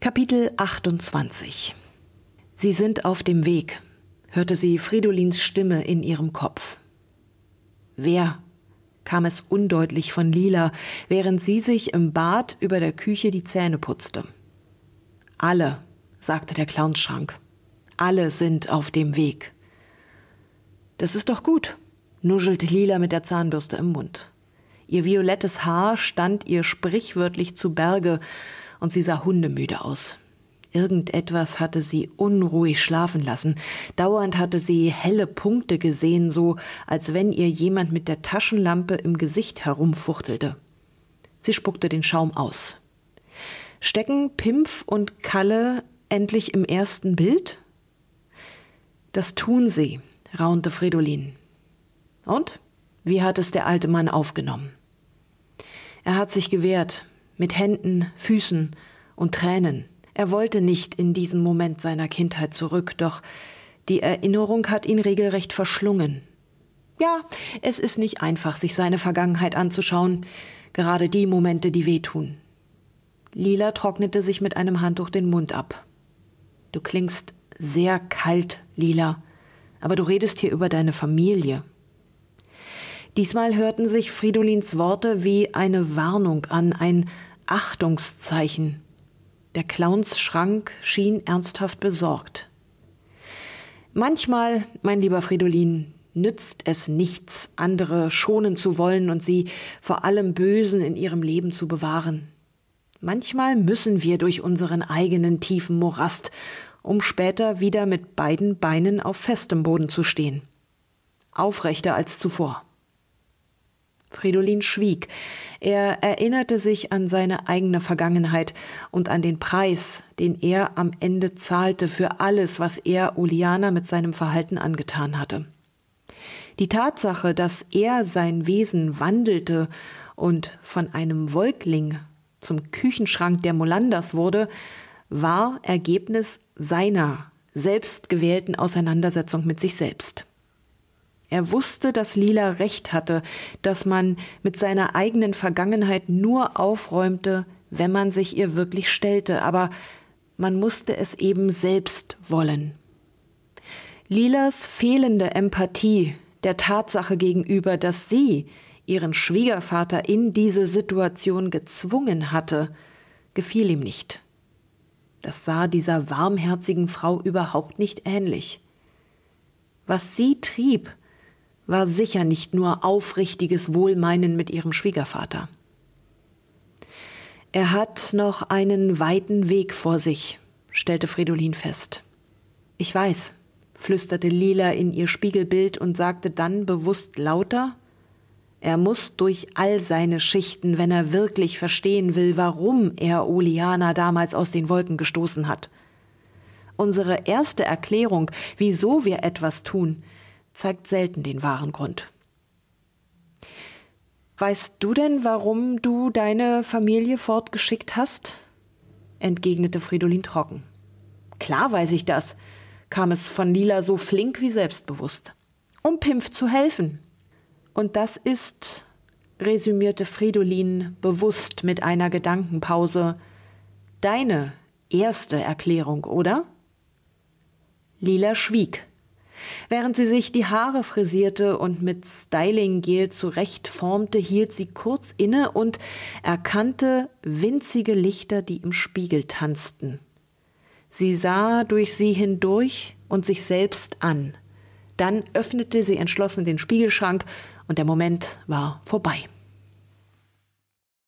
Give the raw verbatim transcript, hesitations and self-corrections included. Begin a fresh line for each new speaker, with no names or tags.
Kapitel achtundzwanzig. Sie sind auf dem Weg, hörte sie Fridolins Stimme in ihrem Kopf. Wer? Kam es undeutlich von Lila, während sie sich im Bad über der Küche die Zähne putzte. Alle, sagte der Clownschrank. Alle sind auf dem Weg. Das ist doch gut, nuschelte Lila mit der Zahnbürste im Mund. Ihr violettes Haar stand ihr sprichwörtlich zu Berge und sie sah hundemüde aus. Irgendetwas hatte sie unruhig schlafen lassen. Dauernd hatte sie helle Punkte gesehen, so als wenn ihr jemand mit der Taschenlampe im Gesicht herumfuchtelte. Sie spuckte den Schaum aus. Stecken Pimpf und Kalle endlich im ersten Bild? Das tun sie, raunte Fridolin. Und? Wie hat es der alte Mann aufgenommen? Er hat sich gewehrt, mit Händen, Füßen und Tränen. Er wollte nicht in diesen Moment seiner Kindheit zurück, doch die Erinnerung hat ihn regelrecht verschlungen. Ja, es ist nicht einfach, sich seine Vergangenheit anzuschauen, gerade die Momente, die wehtun. Lila trocknete sich mit einem Handtuch den Mund ab. Du klingst sehr kalt, Lila, aber du redest hier über deine Familie. Diesmal hörten sich Fridolins Worte wie eine Warnung an, ein Achtungszeichen. Der Clownsschrank schien ernsthaft besorgt. Manchmal, mein lieber Fridolin, nützt es nichts, andere schonen zu wollen und sie vor allem Bösen in ihrem Leben zu bewahren. Manchmal müssen wir durch unseren eigenen tiefen Morast, um später wieder mit beiden Beinen auf festem Boden zu stehen. Aufrechter als zuvor. Fridolin schwieg. Er erinnerte sich an seine eigene Vergangenheit und an den Preis, den er am Ende zahlte für alles, was er Uliana mit seinem Verhalten angetan hatte. Die Tatsache, dass er sein Wesen wandelte und von einem Wolkling zum Küchenschrank der Molanders wurde, war Ergebnis seiner selbstgewählten Auseinandersetzung mit sich selbst. Er wusste, dass Lila recht hatte, dass man mit seiner eigenen Vergangenheit nur aufräumte, wenn man sich ihr wirklich stellte, aber man musste es eben selbst wollen. Lilas fehlende Empathie der Tatsache gegenüber, dass sie ihren Schwiegervater in diese Situation gezwungen hatte, gefiel ihm nicht. Das sah dieser warmherzigen Frau überhaupt nicht ähnlich. Was sie trieb, war sicher nicht nur aufrichtiges Wohlmeinen mit ihrem Schwiegervater. Er hat noch einen weiten Weg vor sich, stellte Fridolin fest. Ich weiß, flüsterte Lila in ihr Spiegelbild und sagte dann bewusst lauter, er muss durch all seine Schichten, wenn er wirklich verstehen will, warum er Uliana damals aus den Wolken gestoßen hat. Unsere erste Erklärung, wieso wir etwas tun, zeigt selten den wahren Grund. Weißt du denn, warum du deine Familie fortgeschickt hast? Entgegnete Fridolin trocken. Klar weiß ich das, kam es von Lila so flink wie selbstbewusst. Um Pimpf zu helfen. Und das ist, resümierte Fridolin bewusst mit einer Gedankenpause, deine erste Erklärung, oder? Lila schwieg. Während sie sich die Haare frisierte und mit Styling-Gel zurechtformte, hielt sie kurz inne und erkannte winzige Lichter, die im Spiegel tanzten. Sie sah durch sie hindurch und sich selbst an. Dann öffnete sie entschlossen den Spiegelschrank und der Moment war vorbei.